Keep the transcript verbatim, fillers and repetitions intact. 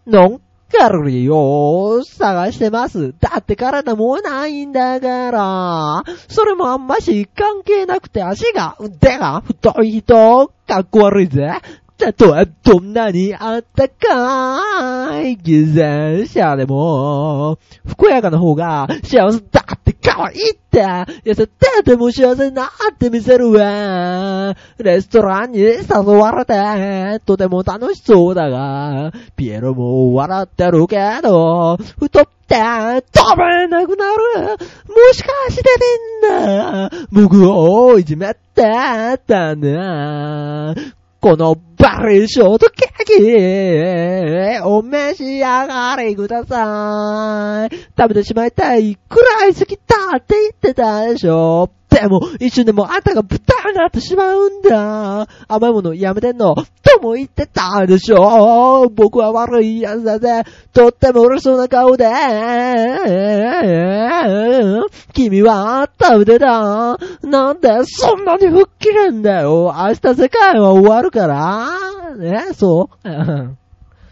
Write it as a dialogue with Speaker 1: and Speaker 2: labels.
Speaker 1: ノンカロリーを探してます。だって体もうないんだから。それもあんまし関係なくて足が、腕が太い人、かっこ悪いぜ。あとはどんなにあったかい偽善者でも、健やかな方が幸せだって可愛いって。痩せてても幸せになってみせるわ。レストランに誘われて、とても楽しそうだが、ピエロも笑ってるけど、太って飛べなくなる。もしかしてみんな、僕をいじめてたな。このバリーショートケーキ、お召し上がりください。食べてしまいたいくらい好きだって言ってたでしょ。でも、一瞬でもあんたが豚になってしまうんだ。甘いものやめてんの、とも言ってたでしょ。僕は悪いやつだぜ。とっても嬉しそうな顔で。君は食べてた。なんでそんなに吹っ切れんだよ。明日世界は終わるから。ね、そう